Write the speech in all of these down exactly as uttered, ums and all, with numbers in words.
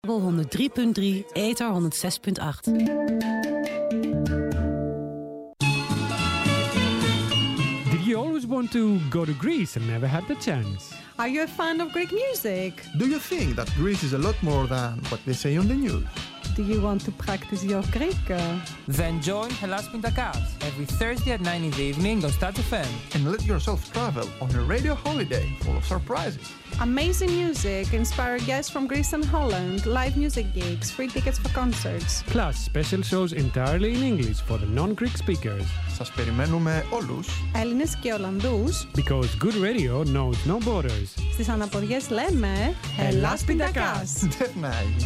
honderd drie punt drie, Ether honderdzes punt acht. Did you always want to go to Greece and never had the chance? Are you a fan of Greek music? Do you think that Greece is a lot more than what they say on the news? Do you want to practice your Greek? Then join Hellas Pintakas every Thursday at nine in the evening on Start F M. And let yourself travel on a radio holiday full of surprises. Amazing music, inspired guests from Greece and Holland, live music gigs, free tickets for concerts. Plus special shows entirely in English for the non-Greek speakers. Σας περιμένουμε όλους. Έλληνες και Ολλανδούς. Because good radio knows no borders. Στις αναποδιές λέμε Hellas Pintakas. Definitely.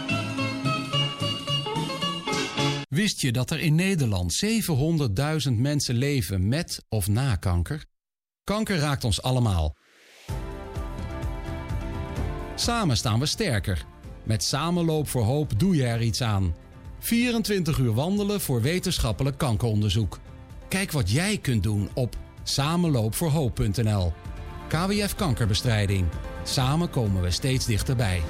Wist je dat er in Nederland zevenhonderdduizend mensen leven met of na kanker? Kanker raakt ons allemaal. Samen staan we sterker. Met Samenloop voor Hoop doe je er iets aan. vierentwintig uur wandelen voor wetenschappelijk kankeronderzoek. Kijk wat jij kunt doen op samenloopvoorhoop punt n l. K W F Kankerbestrijding. Samen komen we steeds dichterbij.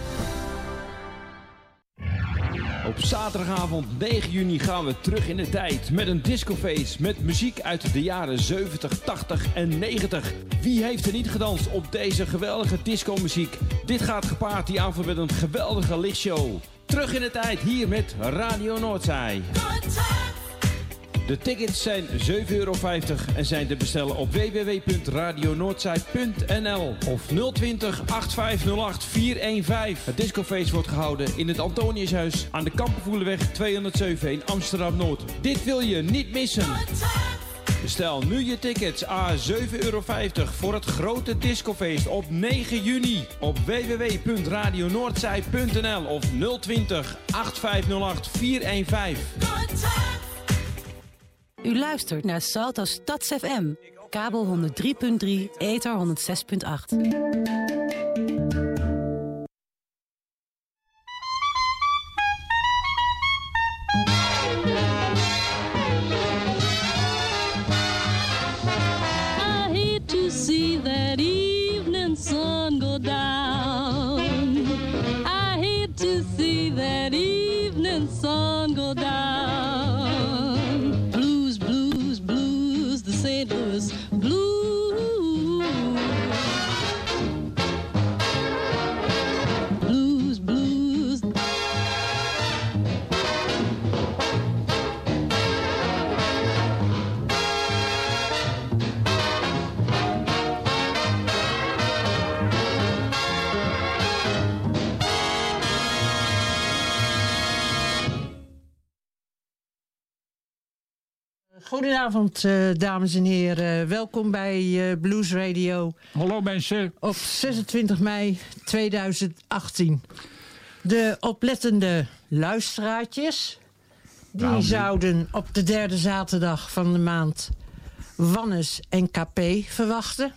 Op zaterdagavond negen juni gaan we terug in de tijd met een discofeest met muziek uit de jaren zeventig, tachtig en negentig. Wie heeft er niet gedanst op deze geweldige discomuziek? Dit gaat gepaard die avond met een geweldige lichtshow. Terug in de tijd hier met Radio Noordzij. De tickets zijn zeven euro vijftig en zijn te bestellen op w w w punt radio noordzij punt n l of nul twintig, acht vijf nul acht, vier een vijf. Het discofeest wordt gehouden in het Antoniushuis aan de Kampenvoelenweg tweehonderdzeven in Amsterdam-Noord. Dit wil je niet missen. Bestel nu je tickets à zeven euro vijftig voor het grote discofeest op negen juni op w w w punt radio noordzij punt n l of nul twintig, acht vijf nul acht, vier een vijf. U luistert naar Salto Stads F M. Kabel honderd drie punt drie, Ether honderdzes punt acht. Goedenavond, uh, dames en heren. Welkom bij uh, Blues Radio. Hallo mensen. Op zesentwintig mei tweeduizend achttien. De oplettende luisteraartjes... die nou, zouden op de derde zaterdag van de maand... Wannes en K P verwachten.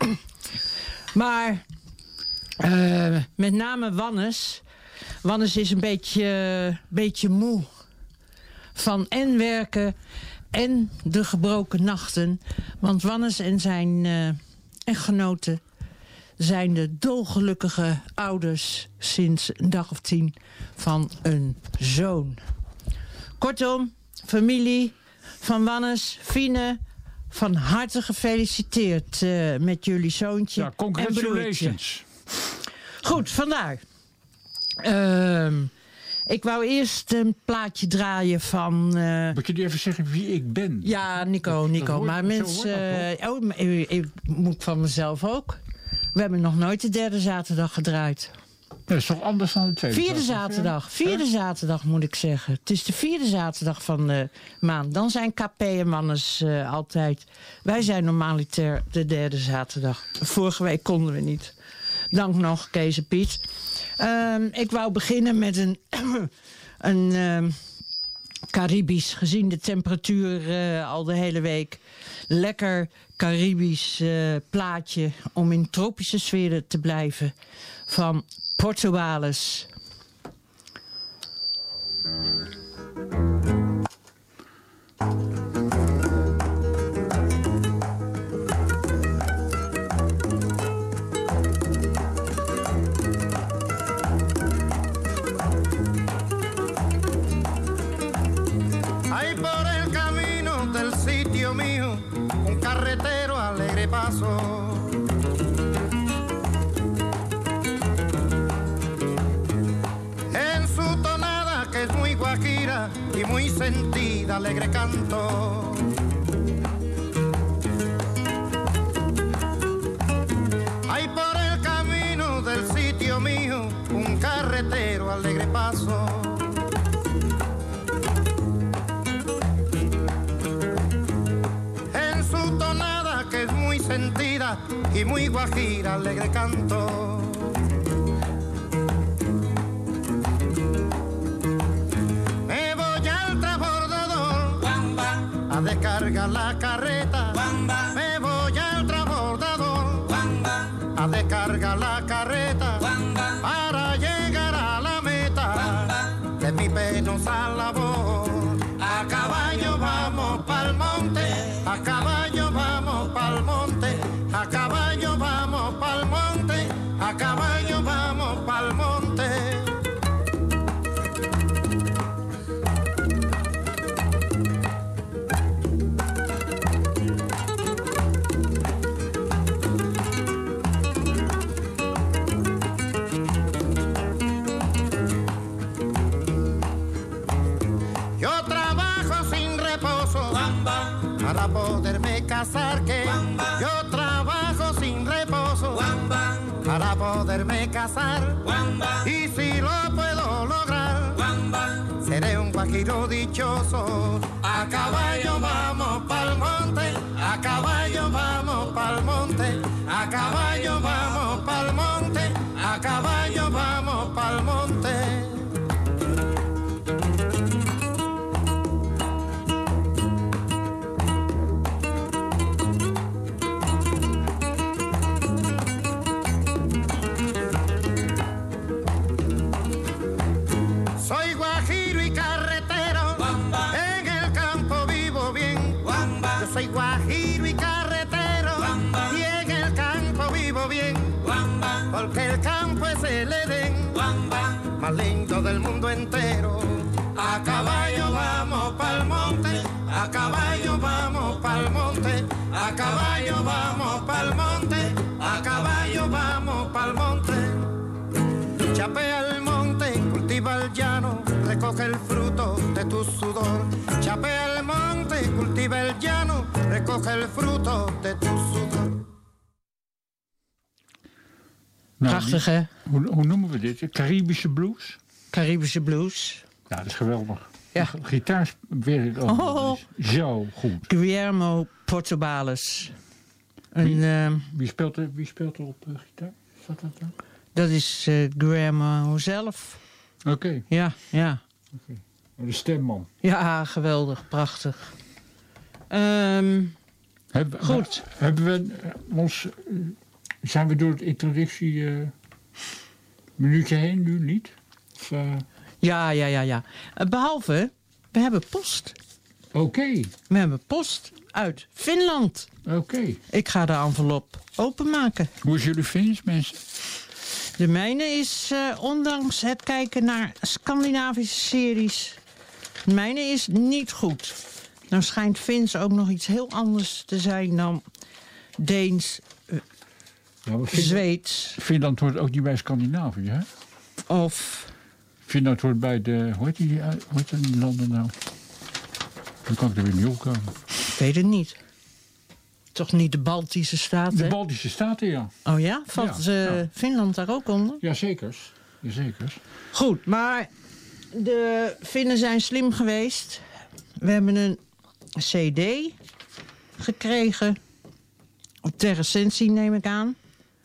Maar uh, met name Wannes... Wannes is een beetje, uh, beetje moe... van en werken... en de gebroken nachten. Want Wannes en zijn uh, echtgenoten zijn de dolgelukkige ouders sinds een dag of tien van een zoon. Kortom, familie van Wannes, Fine, van harte gefeliciteerd uh, met jullie zoontje. Ja, congratulations. Goed, vandaar. Ehm... Uh, Ik wou eerst een plaatje draaien van... Uh... Moet je nu even zeggen wie ik ben? Ja, Nico, Nico. Dat hoort, maar mensen... Uh... Oh, ik, ik moet van mezelf ook. We hebben nog nooit de derde zaterdag gedraaid. Dat is toch anders dan de tweede Vierde zaterdag. Vierde zaterdag moet ik zeggen. Het is de vierde zaterdag van de maand. Dan zijn K P en Wannes uh, altijd. Wij zijn normaliter de derde zaterdag. Vorige week konden we niet. Dank nog, Kees en Piet. Uh, ik wou beginnen met een, een uh, Caribisch, gezien de temperatuur uh, al de hele week. Lekker Caribisch uh, plaatje om in tropische sferen te blijven. Van Portuales. paso. En su tonada que es muy guajira y muy sentida, alegre canto. Hay por el camino del sitio mío un carretero alegre paso. En su tonada que es muy sentida y muy guajira, alegre canto. Me voy al transbordador a descargar la carreta. Me voy al transbordador a descargar la carreta para llegar a la meta de mi penosa labor. A caballo vamos pa'l monte, a caballo vamos pa'l monte, a caballo vamos pa'l monte, a caballo vamos pa'l monte. Para poderme casar, que yo trabajo sin reposo para poderme casar, y si lo puedo lograr seré un guajiro dichoso. A caballo vamos pa'l monte, a caballo vamos pa'l monte, a caballo vamos pa'l monte, a caballo vamos pa'l monte. Soy guajiro y carretero, y en el campo vivo bien, porque el campo es el Edén más lindo del mundo entero. A caballo vamos pa'l monte, a caballo vamos pa'l monte, a caballo vamos pa'l monte, a caballo vamos pa'l monte. Chapea el monte, cultiva el llano, recoge el fruto de tu sudor. Chapea el monte, cultiva el llano, recoge el fruto de tu sudor. Nou, Prachtig, hè? Hoe, hoe noemen we dit? Caribische blues? Caribische blues. Ja, dat is geweldig. Ja. Gitaar werkt ook Oh. zo goed. Guillermo Portobales. Een, Wie, uh, wie, speelt, er, wie speelt er op uh, gitaar? Is dat dat dan? dat is uh, Guillermo zelf. Oké. Okay. Ja, ja. Okay. De stemman. Ja, geweldig, prachtig. Um, Heb, goed. We, hebben we uh, ons... Uh, zijn we door het introductie uh, minuutje heen nu niet? Of, uh... Ja, ja, ja, ja. Uh, behalve, we hebben post. Oké. Okay. We hebben post uit Finland. Oké. Okay. Ik ga de envelop openmaken. Hoe is jullie Fins, mensen? De mijne is, uh, ondanks het kijken naar Scandinavische series... de mijne is niet goed. Nou schijnt Fins ook nog iets heel anders te zijn dan Deens, uh, ja, Finland, Zweeds. Finland hoort ook niet bij Scandinavië, hè? Of... Finland hoort bij de... Hoe heet die, hoe heet die landen nou? Dan kan ik er weer niet opkomen. Ik weet het niet. Toch niet de Baltische Staten? De Baltische Staten, ja. Oh ja? Valt ja, uh, ja. Finland daar ook onder? Jazeker. Jazeker. Goed, maar de Finnen zijn slim geweest. We hebben een cd gekregen. Ter recensie, neem ik aan.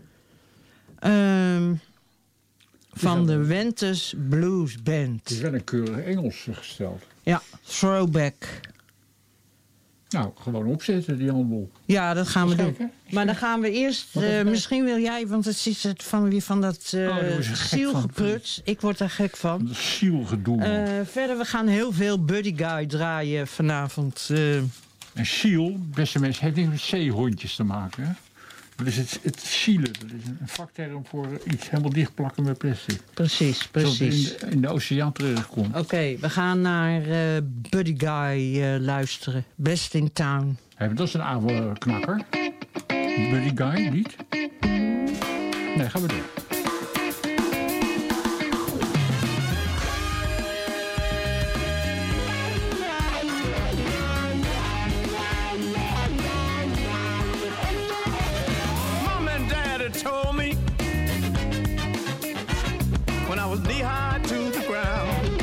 Um, van de Wentes Blues Band. Het is wel een keurig Engels gesteld. Ja, throwback. Nou, gewoon opzetten, die handel. Ja, dat gaan we Kijk, doen. Maar dan gaan we eerst... Uh, misschien wil jij, want het is het van, weer van dat uh, oh, zielgepruts. Ik word daar gek van. Dat zielgedoe. Uh, verder, we gaan heel veel Buddy Guy draaien vanavond. Uh. En ziel, beste mensen, heeft niet met zeehondjes te maken. Hè? Dat is het, het zielen. Dat is een vakterm voor iets helemaal dichtplakken met plastic. Precies, precies. Zodat het in de, in de oceaan terechtkomt. Oké, okay, we gaan naar uh, Buddy Guy uh, luisteren. Best in Town. Hey, dat is een oude knakker. Buddy Guy, niet? Nee, gaan we door. Mom and Daddy told me when I was knee-high to the ground,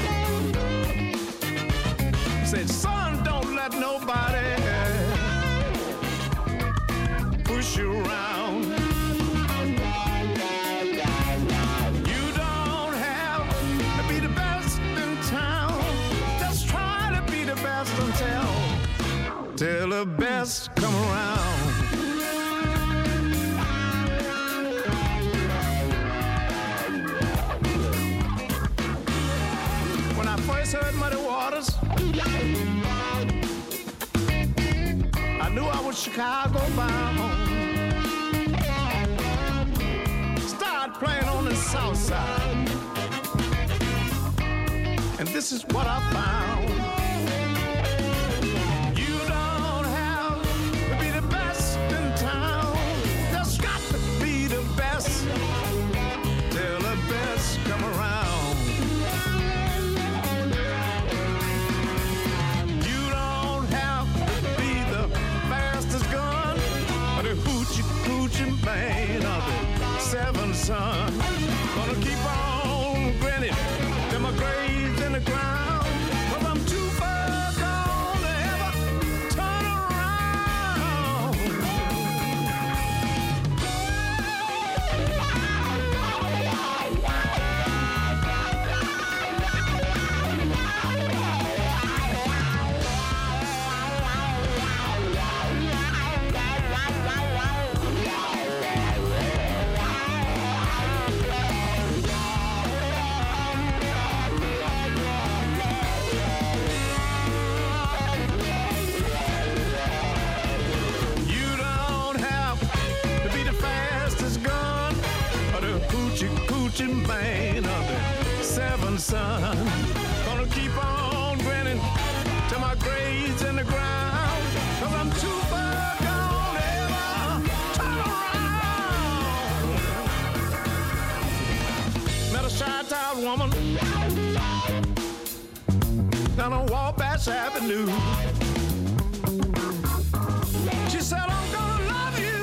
said, son, don't let nobody push you around. You don't have to be the best in town. Just try to be the best until till the best come around. When I first heard Muddy Waters, I knew I was Chicago bound. Started playing on the south side, and this is what I found. You don't have to be the best in town. Just got to be the best till the best come around. You don't have to be the fastest gun or the hoochie coochie man of the seven son. Gonna keep on grinning till my grave's in the ground, 'cause I'm too far gone to ever turn around. You don't have to be the fastest gun or the hoochie coochie man of the seven son. Gonna keep on grinning till my grave's in the ground, 'cause I'm too far gone to ever turn around. Met a shy-town woman down on Wabash Avenue. She said, I'm gonna love you.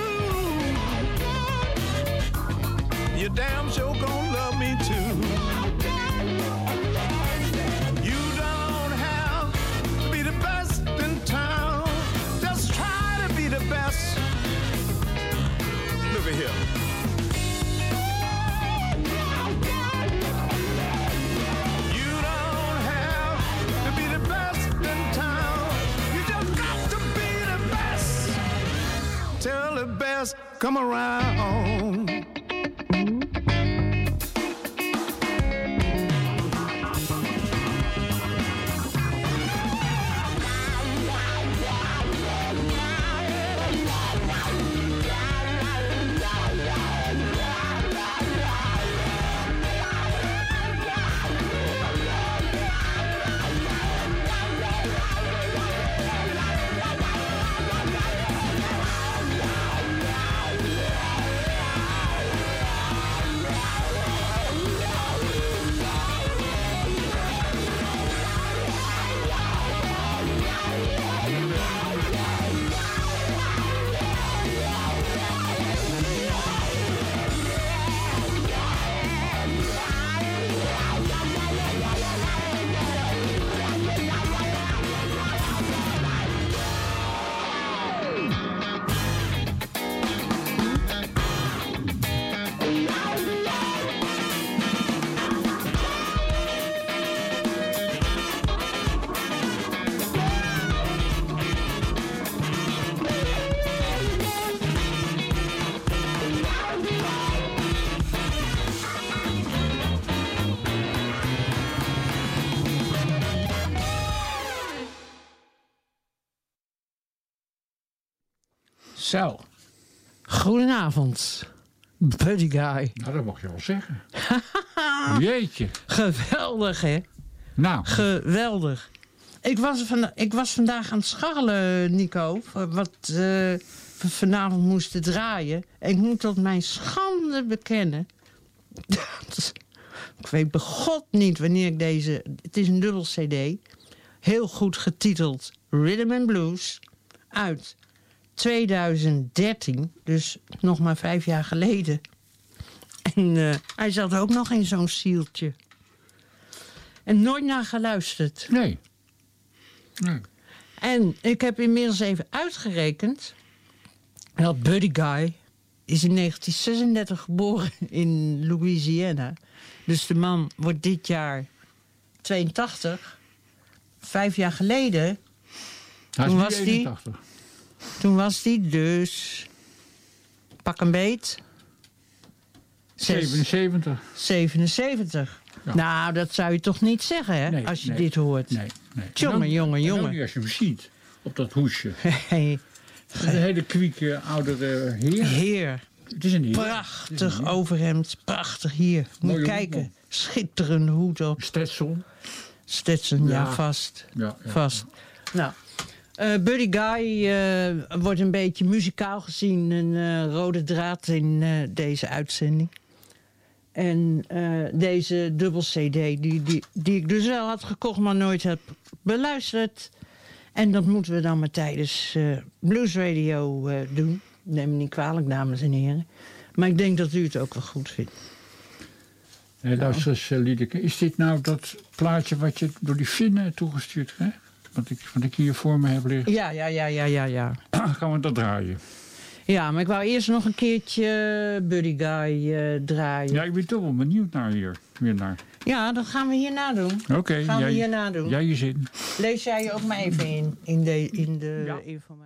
You damn sure gonna love me too. You don't have to be the best in town. Just try to be the best. Look at here. You don't have to be the best in town. You just got to be the best till the best come around. Zo. Goedenavond. Buddy Guy. Nou, dat mag je wel zeggen. Jeetje. Geweldig, hè? Nou. Geweldig. Ik was, van, ik was vandaag aan het scharrelen, Nico. Wat uh, we vanavond moesten draaien. En ik moet tot mijn schande bekennen. Dat, ik weet bij God niet wanneer ik deze... Het is een dubbel cd. Heel goed getiteld Rhythm and Blues. Uit tweeduizend dertien. Dus nog maar vijf jaar geleden. En uh, hij zat ook nog in zo'n zieltje. En nooit naar geluisterd. Nee. Nee. En ik heb inmiddels even uitgerekend. Dat Buddy Guy is in negentien zesendertig geboren in Louisiana. Dus de man wordt dit jaar tweeëntachtig. Vijf jaar geleden. Hij is toen nu was eenentachtig. Die, toen was hij dus... Pak een beet. Zes- zevenenzeventig. zevenenzeventig. Ja. Nou, dat zou je toch niet zeggen, hè? Nee, als je nee, dit hoort. Nee, nee. Jongen, En dan- jongen, en dan jongen. nu als je hem ziet op dat hoesje. Hey, Een hele kwieke oudere heer. heer. Het is een heer. Prachtig Het is een heer. overhemd. Prachtig hier. Moet je Mooie kijken. hoed Schitterende hoed op. Stetson. Stetson, ja, Ja. vast. Ja, ja. Vast. Nou, eh, Buddy Guy eh, wordt een beetje muzikaal gezien. Een eh, rode draad in eh, deze uitzending. En eh, deze dubbel cd, die, die, die ik dus wel had gekocht, maar nooit heb beluisterd. En dat moeten we dan maar tijdens eh, Blues Radio eh, doen. Neem me niet kwalijk, dames en heren. Maar ik denk dat u het ook wel goed vindt. Nee, luister eens, uh, Liedeke. Is dit nou dat plaatje wat je door die Finnen toegestuurd hebt? Wat ik, wat ik hier voor me heb liggen? Ja, ja, ja, ja, ja, ja. Gaan we dat draaien? Ja, maar ik wou eerst nog een keertje Buddy Guy eh, draaien. Ja, ik ben toch wel benieuwd naar hier. Weer naar. Ja, dat gaan we hierna doen. Oké, okay, gaan jij, we hierna doen. jij je zin. Lees jij je ook maar even in, in de, in de Ja. informatie.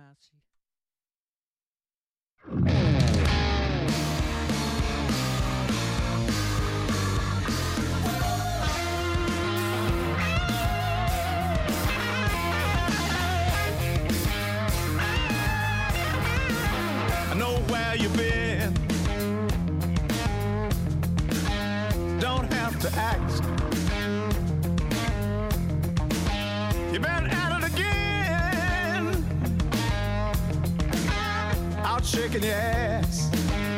I know where you've been. Don't have to ask. You've been at it again. Out shaking your ass.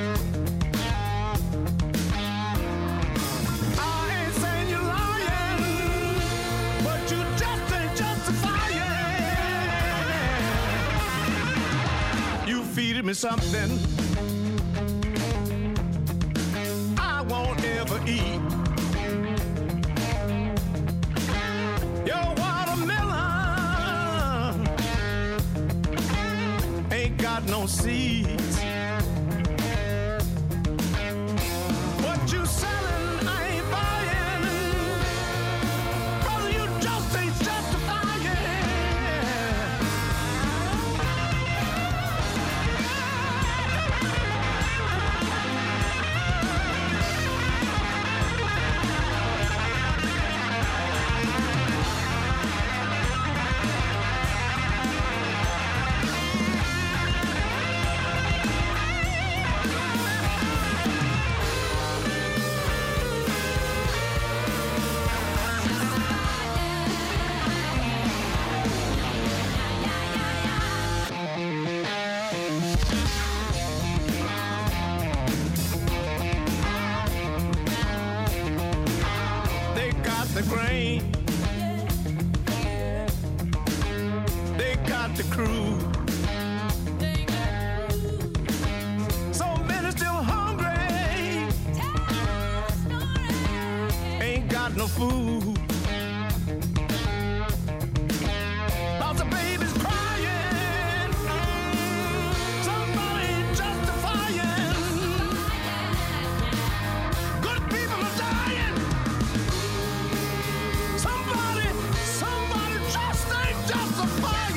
I ain't saying you're lying, but you just ain't justifying. You feeding me something I won't ever eat. Your watermelon ain't got no seeds. What you selling, I ain't buying. Brother, you just ain't justifying. They got the grain. They got the crew. So many still hungry. Ain't got no food. Lots of babies crying. Somebody justifying. Good people are dying. Somebody, somebody just ain't justifying.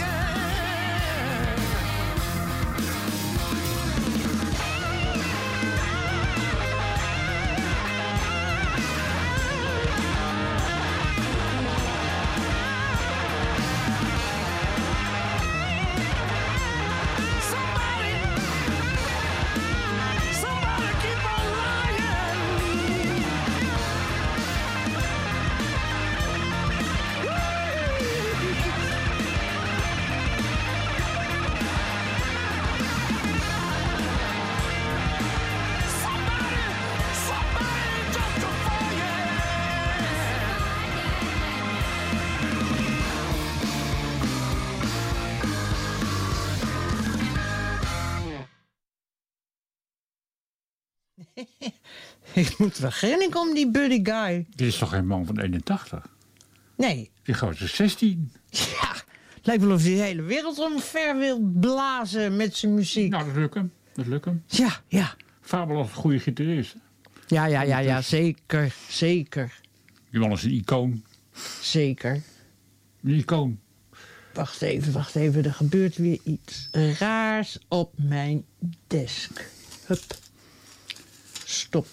Ik moet wel grinniken om die Buddy Guy. Dit is toch geen man van eenentachtig? Nee. Die gozer is zestien. Ja, het lijkt wel of hij de hele wereld omver wil blazen met zijn muziek. Nou, dat lukt hem. Dat lukt hem. Ja, ja. Fabelachtig een goede gitarist. Ja, ja, ja, ja, zeker. Zeker. Die man is een icoon. Zeker. Een icoon. Wacht even, wacht even. Er gebeurt weer iets raars op mijn desk. Hup. Stop.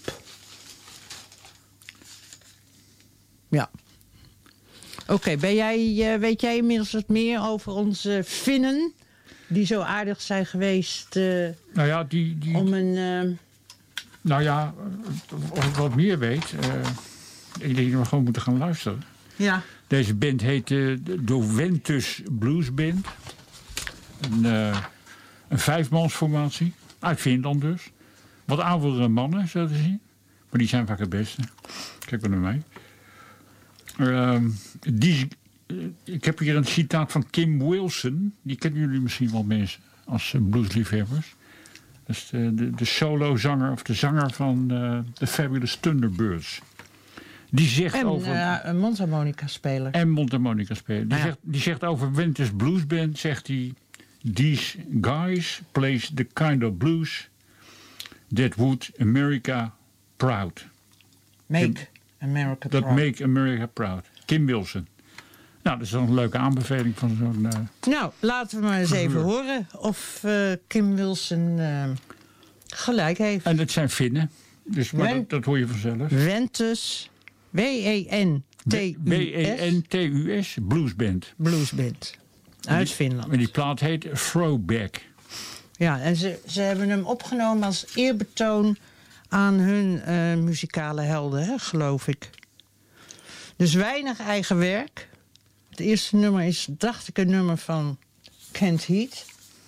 Ja. Oké, okay, ben jij, uh, weet jij inmiddels wat meer over onze Finnen? Die zo aardig zijn geweest uh, nou ja, die, die, om een... Uh... Nou ja, als ik wat meer weet... Uh, ik denk dat we gewoon moeten gaan luisteren. Ja. Deze band heet uh, de Doventus Blues Band. Een, uh, een vijfmansformatie. Uit Finland dus. Wat oudere mannen, zo te zien. Maar die zijn vaak het beste. Kijk maar naar mij. Uh, die, uh, ik heb hier een citaat van Kim Wilson. Die kennen jullie misschien wel mensen als uh, bluesliefhebbers. Dat is de, de, de solozanger of de zanger van de uh, Fabulous Thunderbirds. Die zegt en over... Uh, een mondharmonica-speler. En mondharmonica-speler. Die, ah, ja. zegt, die zegt over Ventus Blues Band, zegt hij... These guys plays the kind of blues that would America proud. Make America that proud. make America proud. Kim Wilson. Nou, dat is dan een leuke aanbeveling van zo'n... Uh, nou, laten we maar eens even horen of uh, Kim Wilson uh, gelijk heeft. En het zijn Finnen. Dus maar dat, dat hoor je vanzelf. Ventus... W E N T U S. W E N T U S, Bluesband. Bluesband. Uit die, Finland. En die plaat heet Throwback. Ja, en ze, ze hebben hem opgenomen als eerbetoon aan hun uh, muzikale helden, hè, geloof ik. Dus weinig eigen werk. Het eerste nummer is, dacht ik, een nummer van Kent Heat.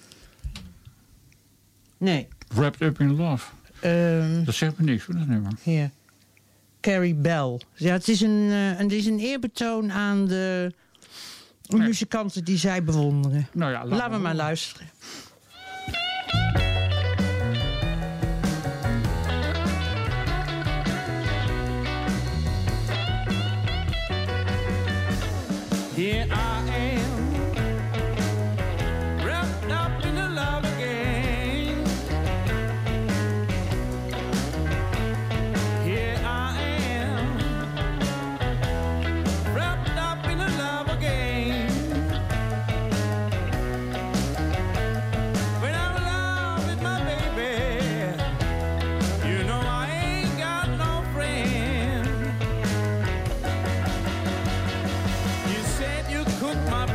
Nee. Wrapped Up in Love. Um, dat zegt me niks voor dat nummer. Hier. Carrie Bell. Ja, het is een, uh, het is een eerbetoon aan de nee. muzikanten die zij bewonderen. Nou ja, laat Laten we maar luisteren. Here I am, wrapped up in a love again. Here I am, wrapped up in a love again. When I'm in love with my baby, you know I ain't got no friend. You said you cooked my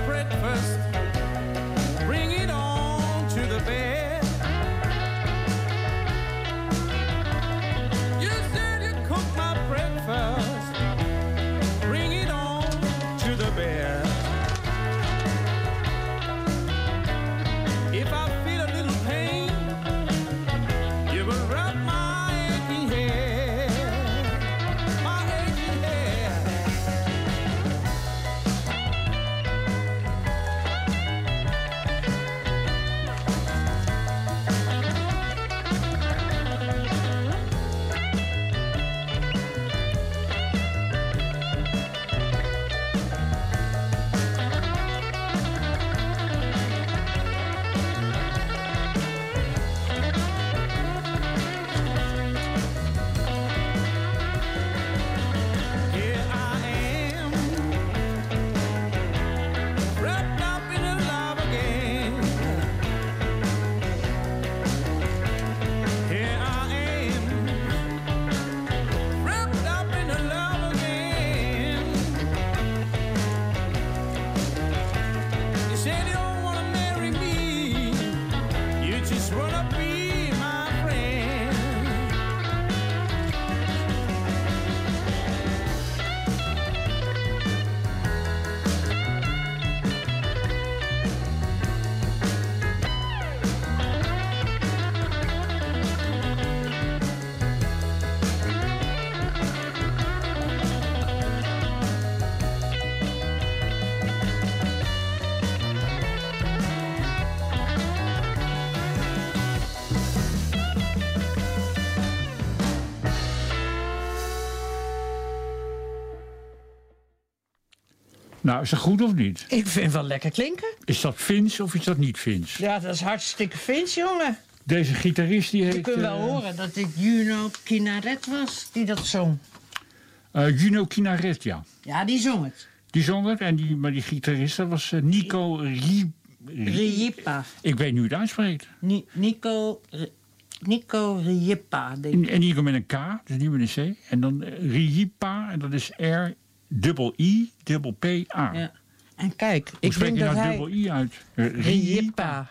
Nou, is dat goed of niet? Ik vind het wel lekker klinken. Is dat Fins of is dat niet Fins? Ja, dat is hartstikke Fins, jongen. Deze gitarist die heet... Je kunt wel uh, horen dat dit Juno Kinaret was die dat zong. Uh, Juno Kinaret, ja. Ja, die zong het. Die zong het, en die, maar die gitarist, dat was uh, Nico Ri... Riepa. Ik weet nu hoe het uitspreekt. Ni Nico... Nico Riepa, denk ik. En, en Nico met een K, dus niet met een C. En dan uh, Riepa, en dat is R, dubbel I, dubbel P, A. Ja. En kijk, Hoe ik spreek denk je dat nou hij... dubbel I uit? Uh, Riepa.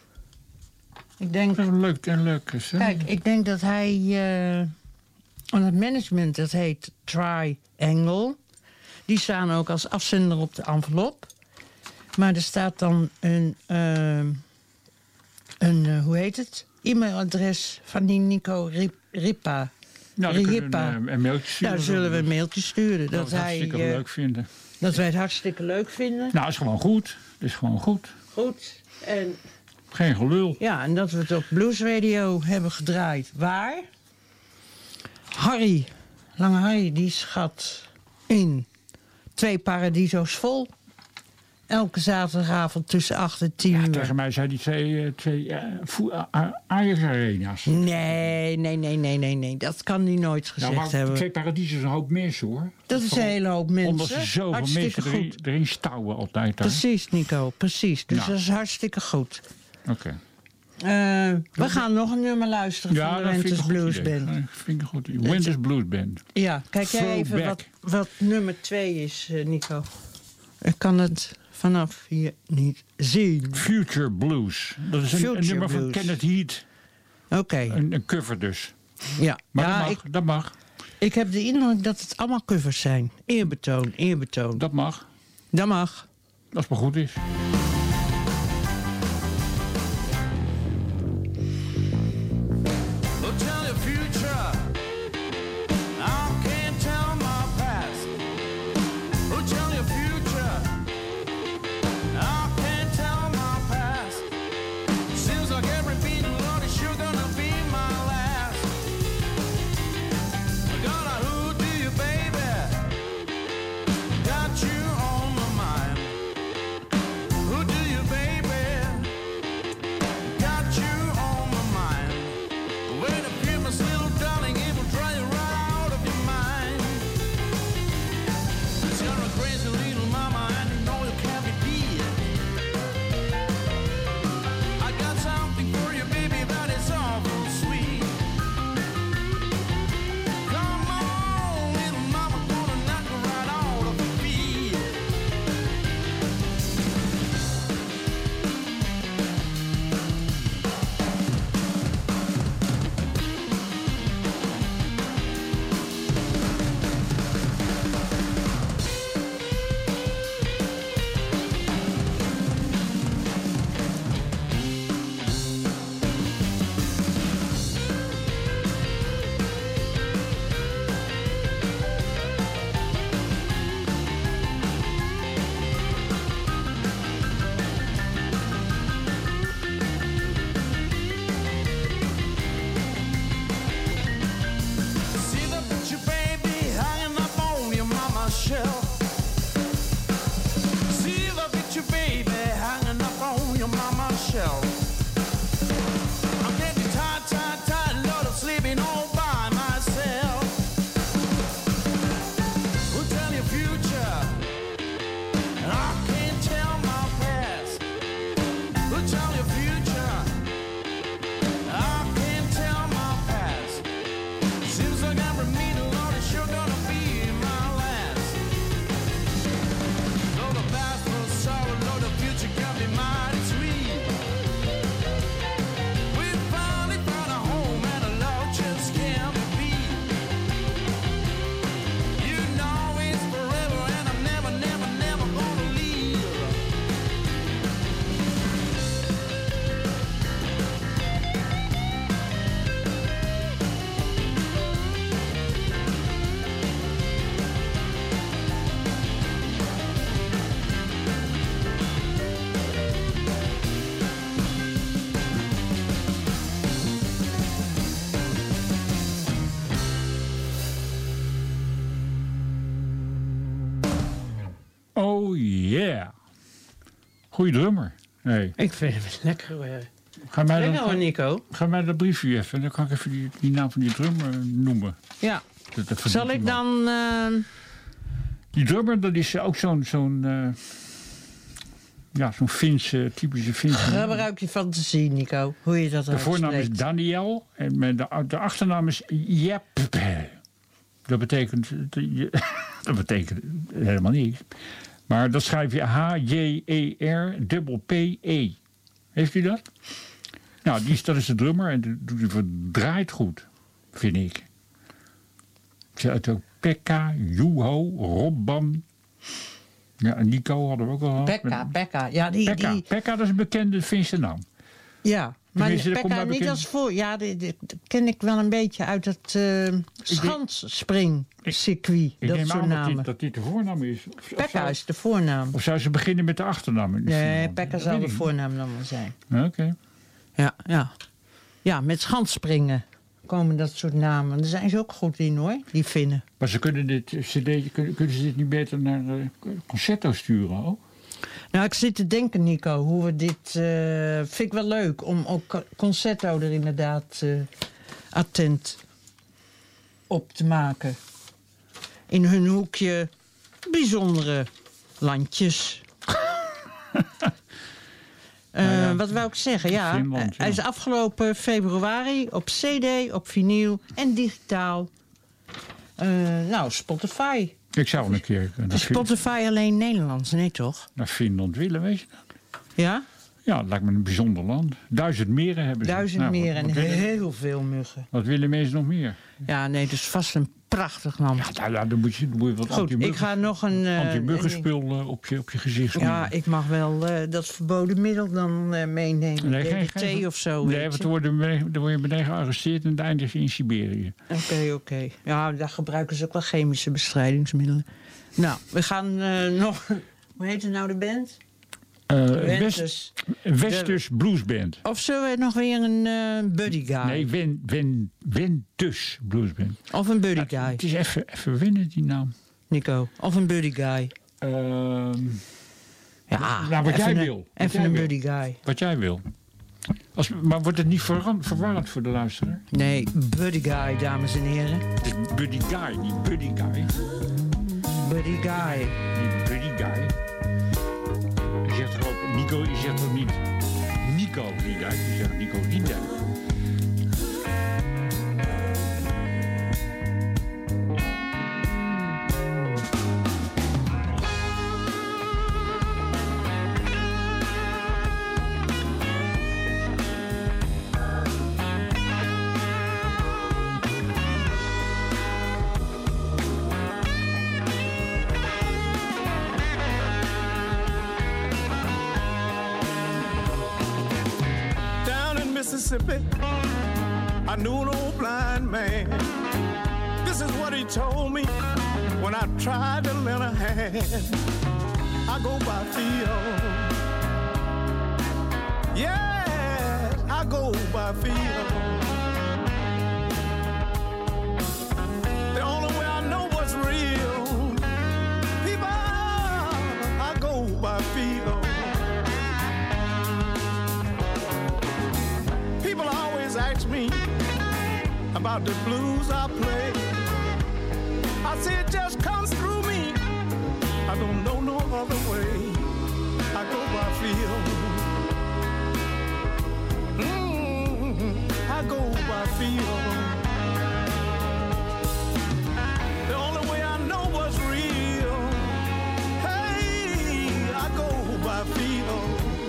Ik denk... Dat is een leuk en leuk. Hè? Kijk, ik denk dat hij... Uh, aan het management, dat heet Triangle. Die staan ook als afzender op de envelop. Maar er staat dan een... Uh, een uh, hoe heet het? E-mailadres van die Nico Riepa. Nou, dan kunnen we een, uh, een mailtje sturen. Daar zullen we een mailtje sturen. Dat, dat we het hij, hartstikke uh, leuk vinden. Dat wij het hartstikke leuk vinden. Nou, is gewoon goed. Is gewoon goed. Goed. En, geen gelul. Ja, en dat we het op Blues Radio hebben gedraaid. Waar? Harry, Lange Harry, die schat in Twee Paradiso's vol. Elke zaterdagavond tussen acht en tien ja, uur. Tegen mij zijn die twee, uh, twee uh, Ajax-arena's. Nee, nee, nee, nee, nee, nee. Dat kan hij nooit gezegd nou, maar hebben. Twee Paradiso's is een hoop mensen, hoor. Dat is een hele hoop mensen. Omdat ze zoveel hartstikke mensen erin, erin stouwen altijd. Daar. Precies, Nico, precies. Dus nou. dat is hartstikke goed. Oké. Okay. Uh, we gaan nog een nummer luisteren ja, van de Winters Blues Band. Ja, dat vind ik goed. Winters Blues Band. Ja, kijk jij even wat, wat nummer twee is, uh, Nico. Ik kan het vanaf hier niet zien. Future Blues. Dat is een, een nummer Blues. Van Kenneth Heat. Oké. Okay. Een, een cover dus. Ja. Maar ja, dat, mag, ik, dat mag. Ik heb de indruk dat het allemaal covers zijn. Eerbetoon, eerbetoon. Dat mag. Dat mag. Als het maar goed is. Oh yeah. Goeie drummer. Hey. Ik vind het lekker. Uh, ga mij lekker hoor, Nico. Ga mij dat briefje even. En dan kan ik even die, die naam van die drummer noemen. Ja. Dat, dat Zal ik dan... Uh... Die drummer, dat is ook zo'n... zo'n uh, ja, zo'n Finse, typische Finse... Gebruik je fantasie, Nico. Hoe je dat De voornaam is Daniel. En de, de achternaam is Jeppe. Dat betekent... Dat betekent helemaal niks. Maar dat schrijf je H J E R P E. Heeft u dat? Nou, die is, dat is de drummer en dat doet hij verdraaid goed, vind ik. Ik zei het ook Pekka, Juho, Robban. Ja, en Nico hadden we ook al gehad. Pekka, Pekka. Ja, die, Pekka. die... Pekka, dat is een bekende Finse naam. Ja, maar Tenminste, Pekka niet als voor... Ja, dat ken ik wel een beetje uit het uh, schansspringcircuit. Ik dat neem soort aan namen. dat dit, dat dit de voornaam is. Of, Pekka of zou, is de voornaam. Of zou ze beginnen met de achternaam? Nee, Pekka zou de voornaam dan wel zijn. Oké. Okay. Ja, ja. Ja, met schansspringen komen dat soort namen. Daar zijn ze ook goed in, hoor, die Finnen. Maar ze kunnen dit cd'tje, kunnen, kunnen ze dit niet beter naar uh, Concerto sturen ook? Nou, ik zit te denken, Nico, hoe we dit... Uh, vind ik wel leuk om ook Concerto er inderdaad uh, attent op te maken. In hun hoekje bijzondere landjes. Uh, nou ja, wat wou ik zeggen? Ja, Finland, ja, hij is afgelopen februari op cd, op vinyl en digitaal. Uh, nou, Spotify. Ik zou een keer... Uh, Spotify alleen Nederlands, nee toch? Naar Finland willen, weet je dat? Ja? Ja, het lijkt me een bijzonder land. Duizend meren hebben ze. Duizend nou, meren en heel willen, veel muggen. Wat willen mensen nog meer? Ja, nee, het is vast een prachtig land. Ja, nou, ja dan moet je, dan moet je wat goed, ik ga nog een... Uh, anti-muggenspul uh, op, je, op je gezicht smeren. Ja, ik mag wel uh, dat verboden middel dan uh, meenemen. Nee, D geen, D T geen, of zo. Nee, want dan word, je, dan word je meteen gearresteerd en dan eindig je in Siberië. Oké, okay, oké. Okay. Ja, daar gebruiken ze ook wel chemische bestrijdingsmiddelen. Nou, we gaan uh, nog... Hoe heet het nou de band? Uh, West, Westers de, Bluesband. Of zullen we nog weer een uh, buddy guy? Nee, Wen, Wen, Wendus Bluesband. Of een buddy guy. Ja, het is even, even winnen, die naam. Nico, of een buddy guy. Uh, ja, nou, wat jij een, wil. Even een buddy guy. Wat jij wil. Als, maar wordt het niet verwarrend, verwarrend voor de luisteraar? Nee, buddy guy, dames en heren. Het is buddy guy, niet buddy guy. Buddy guy. Niet buddy guy. Je zegt er ook, Nico, je zegt ook niet Nico Riedijk, je zegt Nico Riedijk. Mississippi, I knew an old blind man. This is what he told me when I tried to lend a hand. I go by feel. Yeah, I go by feel. The only way I know what's real, people, I go by feel. People always ask me about the blues I play. I say it just comes through me. I don't know no other way. I go by feel. Mm-hmm. I go by feel. The only way I know what's real. Hey, I go by feel.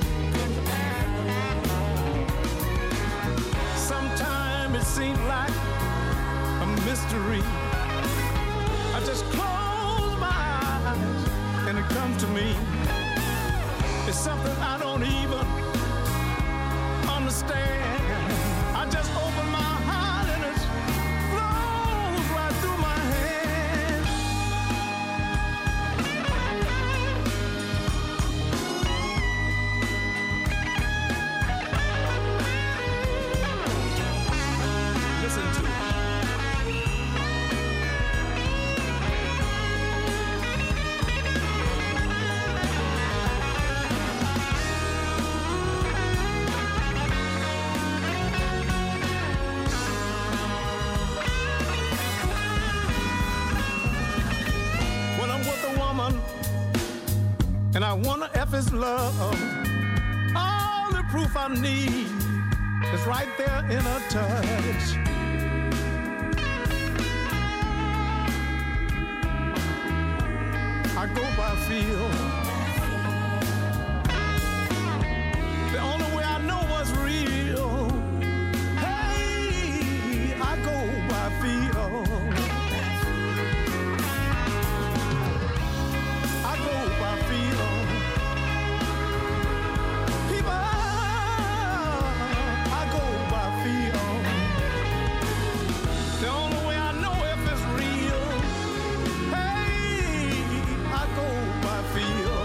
Sometimes it seems like a mystery. I just close my eyes and it comes to me. It's something I don't even understand. I just open my heart and it flows right through my hand. Listen to it. And I wonder if it's love. All the proof I need is right there in a touch. I go by feel. The only way I know what's real. Hey, I go by feel. I go by feel. People, I go by feel. The only way I know if it's real. Hey, I go by feel.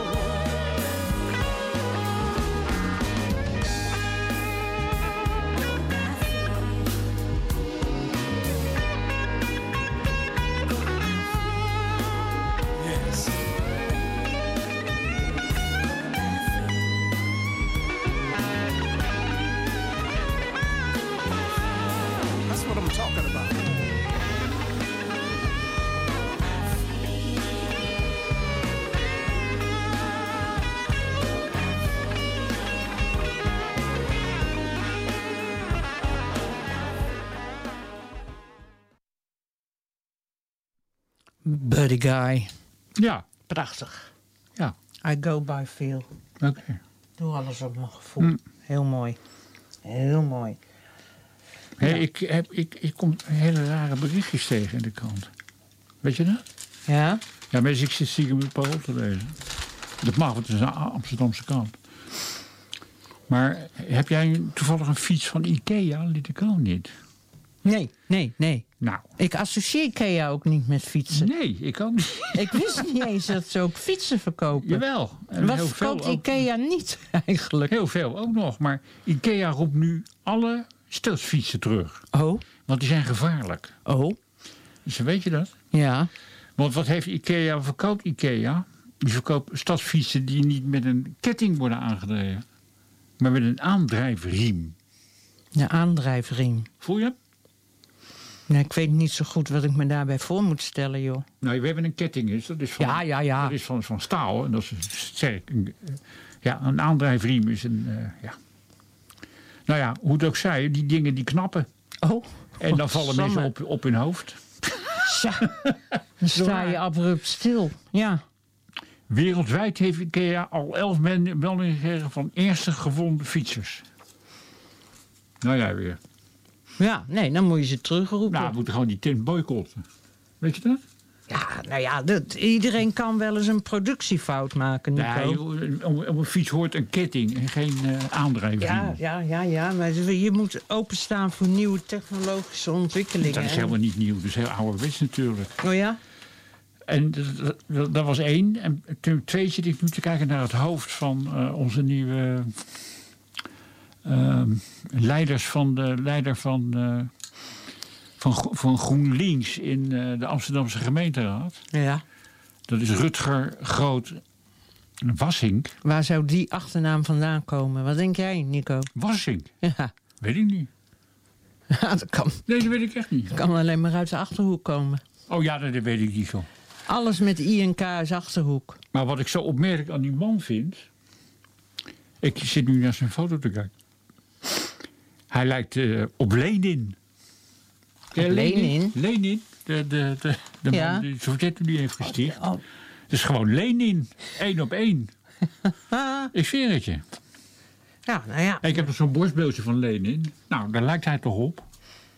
Yes. That's what I'm talking about. Buddy Guy. Ja. Prachtig. Ja. I go by feel. Oké. Okay. Doe alles op mijn gevoel. Mm. Heel mooi. Heel mooi. Hey, Ja. ik, heb, ik, ik kom hele rare berichtjes tegen in de krant. Weet je dat? Ja? Ja, mensen, ik zit stiekem een parool te lezen. Dat mag, want het is een Amsterdamse krant. Maar heb jij toevallig een fiets van Ikea? Liet ik ook niet. Nee, nee, nee. Nou. Ik associeer Ikea ook niet met fietsen. Nee, ik ook niet. Ik wist niet eens dat ze ook fietsen verkopen. Jawel. En Wat heel verkoopt veel ook. Ikea niet eigenlijk? Heel veel ook nog. Maar Ikea roept nu alle stilsfietsen terug. Oh. Want die zijn gevaarlijk. Oh. Dus weet je dat? Ja. Want wat heeft Ikea, verkoopt Ikea? Die verkoopt stadsfietsen die niet met een ketting worden aangedreven. Maar met een aandrijfriem. De aandrijfriem. Voel je? Nee, ik weet niet zo goed wat ik me daarbij voor moet stellen, joh. Nou, we hebben een ketting. Dus dat is van, Ja, ja, ja. Dat is van, van staal. En dat is sterk. Ja, een aandrijfriem is een... Uh, ja. Nou ja, hoe het ook zij, die dingen die knappen. Oh. En dan vallen mensen op, op hun hoofd. Tja, dan sta je abrupt stil. Ja. Wereldwijd heeft Ikea al elf meldingen gekregen van eerste gevonden fietsers. Nou ja, weer. Ja, nee, dan moet je ze terugroepen. Nou, we moeten gewoon die tent boycotten. Weet je dat? Ja, nou ja, dat, iedereen kan wel eens een productiefout maken, Nico. Nee, op een fiets hoort een ketting en geen uh, aandrijfriem. Ja, ja, ja, ja, maar je moet openstaan voor nieuwe technologische ontwikkelingen. Dat is helemaal niet nieuw, dat is heel ouderwets natuurlijk. Oh ja? En dat, dat, dat was één. En ten tweede zit ik nu te kijken naar het hoofd van uh, onze nieuwe uh, leiders van de leider van, uh, van, van GroenLinks in uh, de Amsterdamse gemeenteraad. Ja. Dat is Rutger Groot Wassink. Waar zou die achternaam vandaan komen? Wat denk jij, Nico? Wassink? Ja. Weet ik niet. Ja, dat kan. Nee, dat weet ik echt niet. Dat kan alleen maar uit de Achterhoek komen. Oh ja, dat weet ik niet zo. Alles met I en K is Achterhoek. Maar wat ik zo opmerkelijk aan die man vind... Ik zit nu naar zijn foto te kijken. Hij lijkt uh, op Lenin. Op ja, Lenin? Lenin, de, de, de, de ja. man die de Sovjet-Unie heeft gesticht. Oh, oh. Het is gewoon Lenin. Eén op één. Ik zweer het je. Ja, nou ja. Ik heb zo'n borstbeeldje van Lenin. Nou, daar lijkt hij toch op.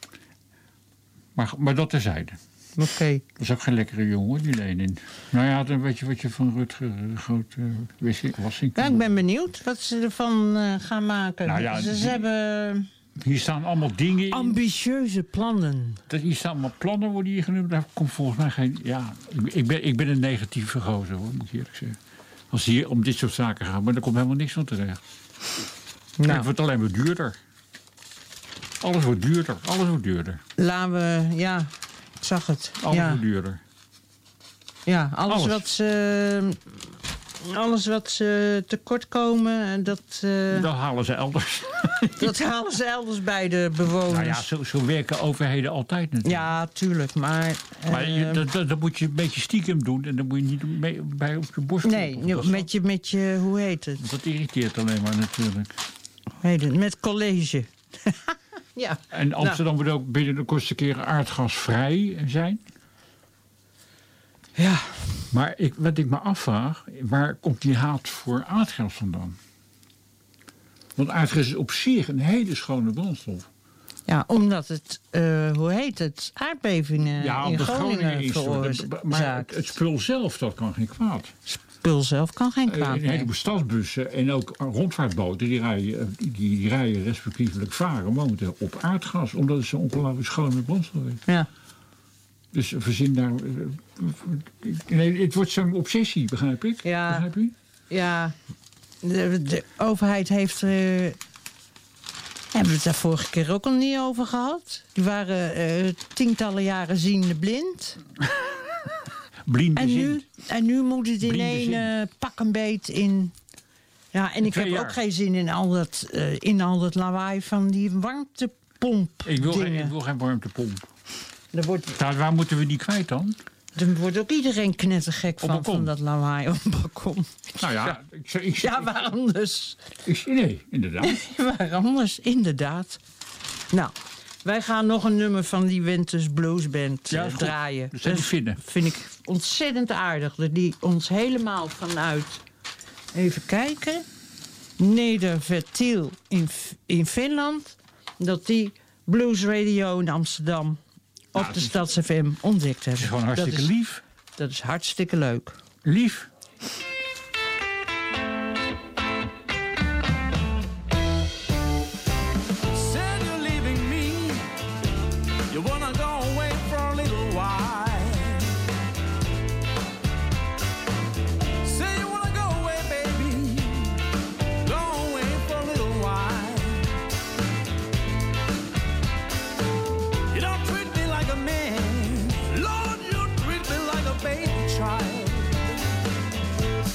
Maar, maar dat terzijde. Oké. Okay. Dat is ook geen lekkere jongen, die Lenin. Nou ja, dan weet je wat je van Rutger uh, Groot uh, Wassink. Ja, ik ben benieuwd wat ze ervan uh, gaan maken. Nou ja, ze, ze die, hebben... Hier staan allemaal dingen in. Ambitieuze plannen. Dat, hier staan allemaal plannen, worden hier genoemd. Daar komt volgens mij geen... Ja, ik ben, ik ben een negatieve gozer, hoor, moet ik eerlijk zeggen. Als het hier om dit soort zaken gaat. Maar er komt helemaal niks van terecht. Nou. Het wordt alleen maar duurder. Alles wordt duurder. Alles wordt duurder. Laten we... Ja, ik zag het. Alles ja. wordt duurder. Ja, alles, alles. wat ze... Alles wat ze tekort komen, dat... Uh, dat halen ze elders. Dat halen ze elders bij de bewoners. Nou ja, zo, zo werken overheden altijd natuurlijk. Ja, tuurlijk, maar... Maar uh, je, dat, dat, dat moet je een beetje stiekem doen. En dan moet je niet mee, bij op je borst... Nee, met je, met je... Hoe heet het? Dat irriteert alleen maar natuurlijk. Hoe heet het? Met college. Ja. En Amsterdam nou. moet ook binnen de kortste keren aardgasvrij zijn. Ja. Maar ik, wat ik me afvraag, waar komt die haat voor aardgas vandaan? Want aardgas is op zich een hele schone brandstof. Ja, omdat het, uh, hoe heet het, aardbevingen ja, in Groningen veroorzaakt. Maar het, het spul zelf, dat kan geen kwaad. Het spul zelf kan geen kwaad. Uh, een heleboel stadsbussen en ook rondvaartboten, die rijden, die, die rijden respectievelijk varen momenteel op aardgas. Omdat het zo'n ongelooflijk schone brandstof is. Ja. Dus verzin daar... Nee, het wordt zo'n obsessie, begrijp ik. Ja, begrijp u? Ja, de, de overheid heeft... Uh, hebben we het daar vorige keer ook al niet over gehad? Die waren uh, tientallen jaren ziende blind. Blinde en, zin. nu, en nu moet het in één uh, pak een beet in... Ja, en ik heb jaar. ook geen zin in al, dat, uh, in al dat lawaai van die warmtepomp ik wil, dingen. geen, ik wil geen warmtepomp. Er wordt... nou, waar moeten we die kwijt dan? Er wordt ook iedereen knettergek van, van dat lawaai op het balkon. Nou ja, ja. Ik, ik, ja waar anders? Ik, nee, inderdaad. Waar anders, inderdaad. Nou, wij gaan nog een nummer van die Winters Blues Band ja, uh, draaien. Dat zijn die Finnen. Vind ik ontzettend aardig. Dat die ons helemaal vanuit... Even kijken. Nedervertiel in, in Finland. Dat die Blues Radio in Amsterdam... op ja, de Stads F M ontdekt hebben. Dat is gewoon hartstikke dat is, lief. Dat is hartstikke leuk. Lief. Said you're leaving me. You wanna go away for a little while. Say you wanna go away, baby. Go away for a little while. You don't treat me like a man. Lord, you treat me like a baby child.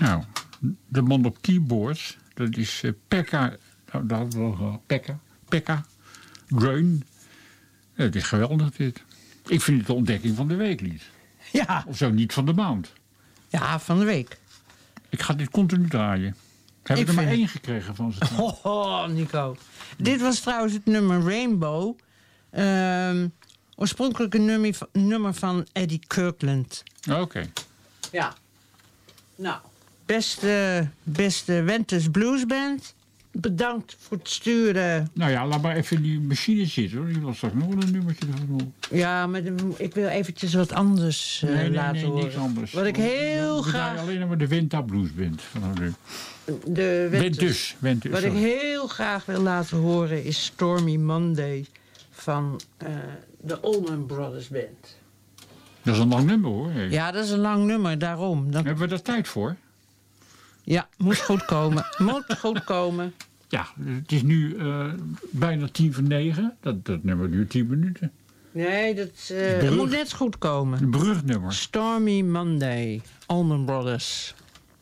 Nou, de man op keyboards, dat is uh, Pekka. Nou, dat hadden we al gehad. Pekka. Pekka. Greun. Ja, het is geweldig dit. Ik vind het de ontdekking van de weeklied. Ja. Of zo niet van de maand. Ja, van de week. Ik ga dit continu draaien. Heb ik, Ik er maar vind- één gekregen van ze. Oh, oh, Nico. Dit was trouwens het nummer Rainbow. Ehm oorspronkelijk een nummer, nummer van Eddie Kirkland. Oké. Okay. Ja. Nou, beste, beste Wentes Blues Band. Bedankt voor het sturen. Nou ja, laat maar even in die machine zitten hoor. Die was straks nog wel een nummertje ervan op. Ja, maar de- ik wil eventjes wat anders uh, Nee, nee, laten nee, horen. niks anders. Wat ik heel We draaien graag... alleen nog maar de Wenta Blues Band. vanaf nu. De Wentes. Wentus. Wentus, Wat ik sorry. heel graag wil laten horen is Stormy Monday van uh, de Allman Brothers Band. Dat is een lang nummer hoor. Hey. Ja, dat is een lang nummer, daarom. Dan... Hebben we daar tijd voor? Ja, moet goed komen. Moet goed komen. Ja, het is nu uh, bijna tien voor negen. Dat, dat nummer duurt tien minuten. Nee, dat uh, Brug. het moet net goed komen. Een brugnummer. Stormy Monday, Allman Brothers.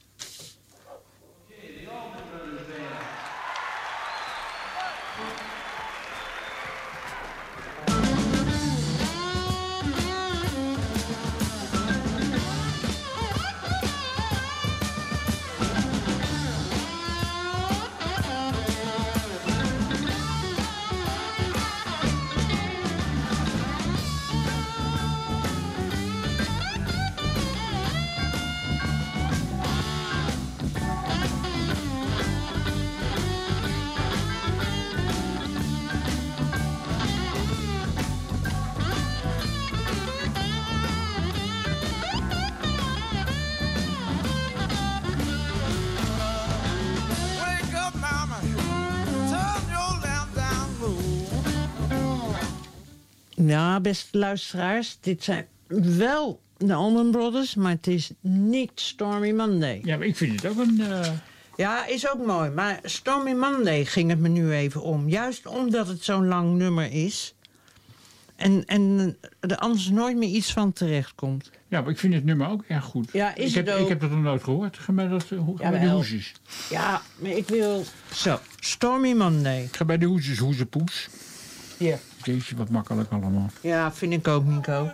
Wake up, mama. Turn your lamp down low. Ja, beste luisteraars, dit zijn wel de Allman Brothers, maar het is niet Stormy Monday. Ja, maar ik vind het ook een... Uh... Ja, is ook mooi. Maar Stormy Monday ging het me nu even om. Juist omdat het zo'n lang nummer is. En, en er anders nooit meer iets van terecht komt. Ja, maar ik vind het nummer ook erg goed. Ja, is ik het heb, ook. Ik heb dat nog nooit gehoord. Ga bij, dat, uh, ga bij de Jawel. hoesjes. Ja, maar ik wil... Zo, Stormy Monday. Ik ga bij de hoesjes, hoezepoes. Ja. Jeetje, wat makkelijk allemaal. Ja, vind ik ook, Nico.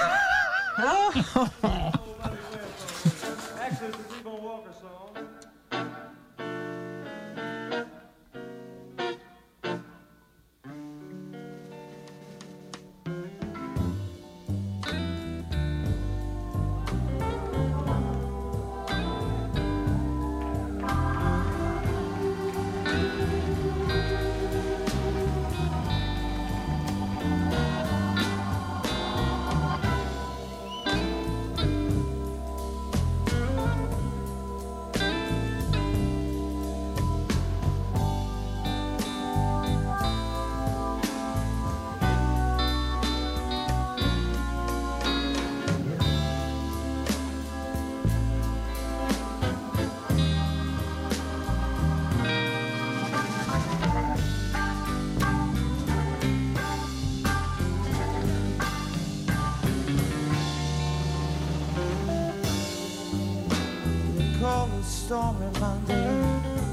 Call it Stormy Monday,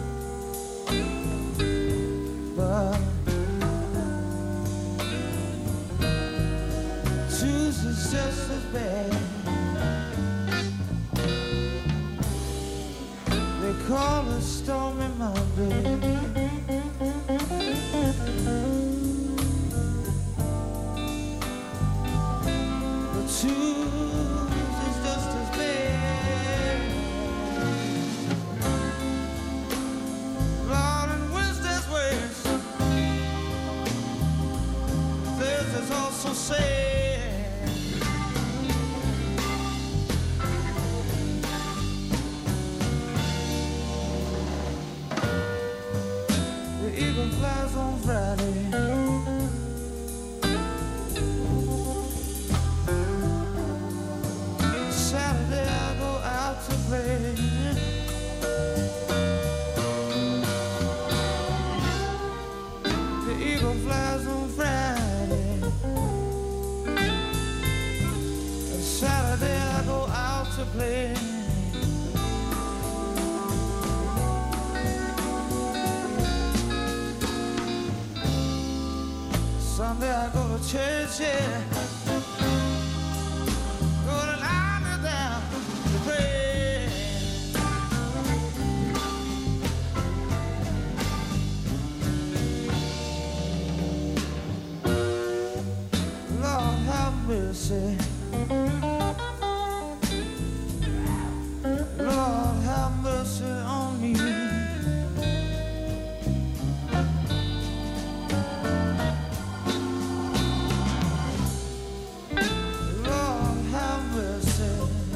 but Tuesday's just as bad. They call it Stormy Monday, but Tuesday's just as bad. Lord, and Wednesday's worse. Thursday's also sad. mercy. Gonna lie me down to pray. Lord have mercy. Lord have mercy on me. Lord have mercy.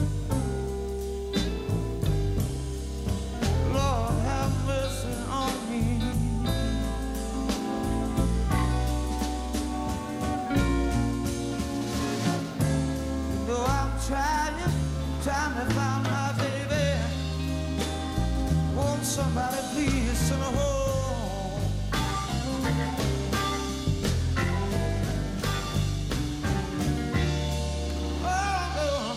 Lord have mercy on me. Though I'm trying, trying to find my baby. Won't somebody please send her home? Oh, no.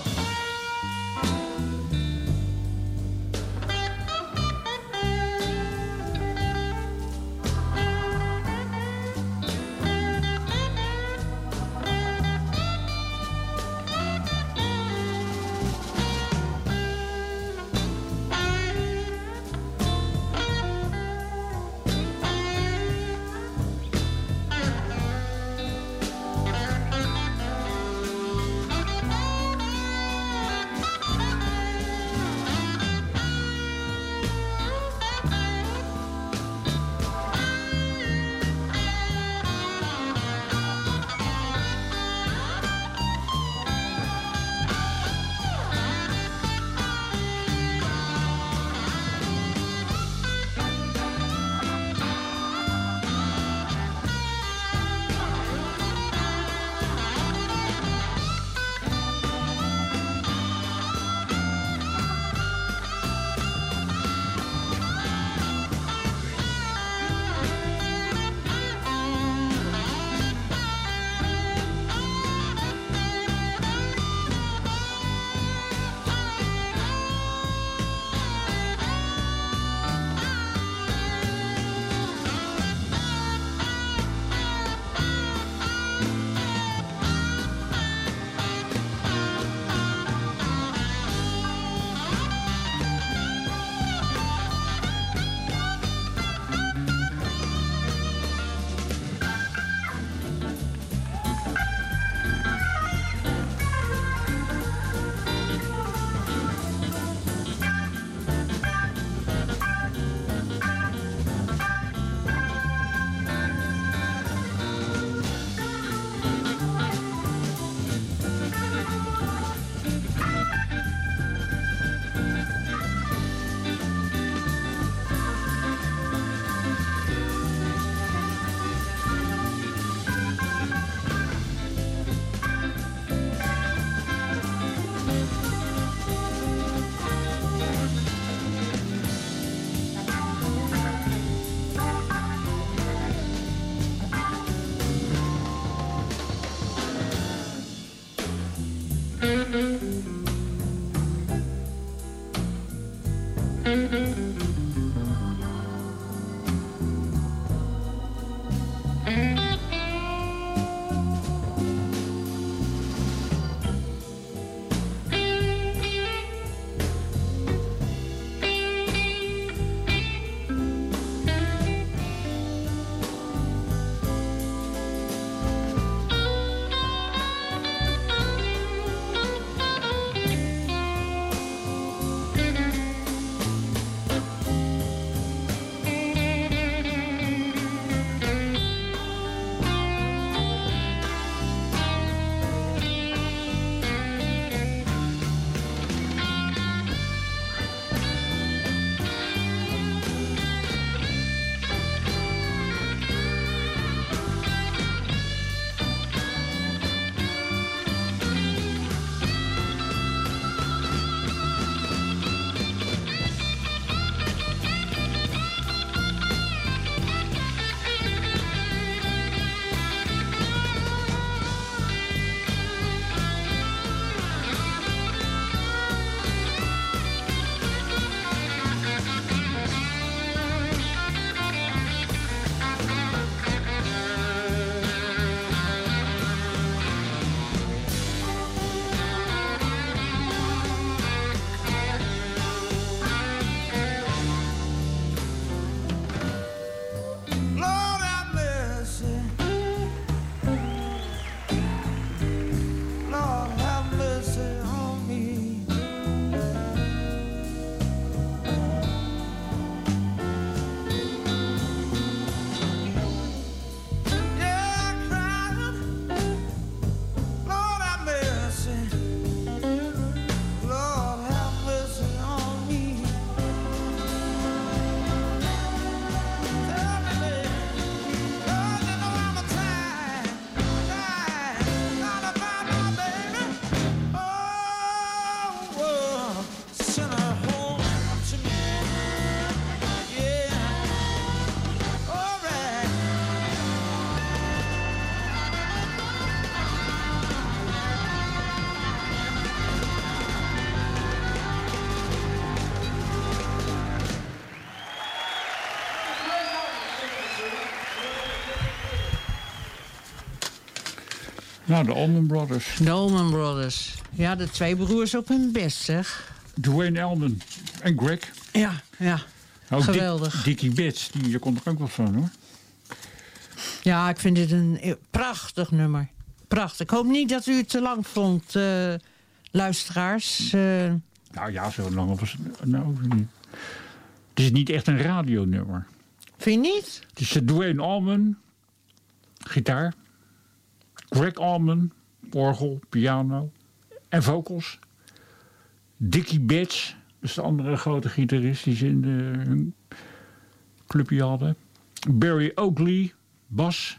Nou, de Allman Brothers. De Allman Brothers. Ja, de twee broers op hun best, zeg. Dwayne Allman en Greg. Ja, ja. Ook Geweldig. Dick, Dickie Betts, die komt er ook wel van, hoor. Ja, ik vind dit een prachtig nummer. Prachtig. Ik hoop niet dat u het te lang vond, uh, luisteraars. Uh... Nou ja, zo lang was het nou ook niet. Het is niet echt een radionummer. Vind je niet? Het is Dwayne Allman, gitaar. Greg Allman, orgel, piano en vocals. Dickie Betts, dat is de andere grote gitarist die ze in de, hun clubje hadden. Barry Oakley, bas.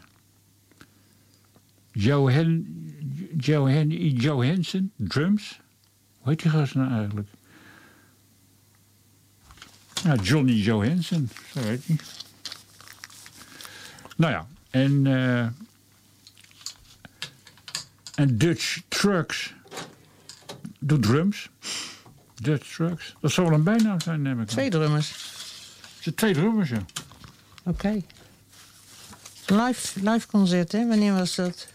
Johan, Johan Johansson, drums. Hoe heet die gast nou eigenlijk? Ja, Johnny Johansson, zo heet hij. Nou ja, en... Uh, en Dutch Trucks doet drums. Dutch Trucks. Dat zou wel een bijnaam zijn, neem ik. Twee drummers. Het zijn twee drummers, ja. Oké. Okay. Live, live concert, hè? Wanneer was dat?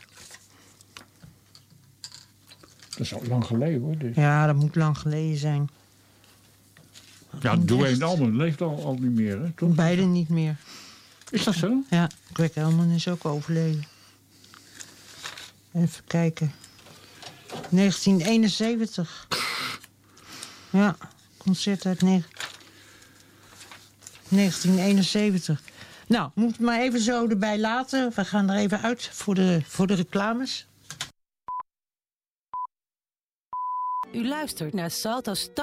Dat is al lang geleden, hoor. Dus. Ja, dat moet lang geleden zijn. Ja, Dwayne Allman leeft al, al niet meer, hè? Toch? Beide niet meer. Is dat zo? Ja, Greg Allman is ook overleden. Even kijken. negentien eenenzeventig. Ja, concert uit negentien eenenzeventig. Nou, moet het maar even zo erbij laten. We gaan er even uit voor de, voor de reclames. U luistert naar Salto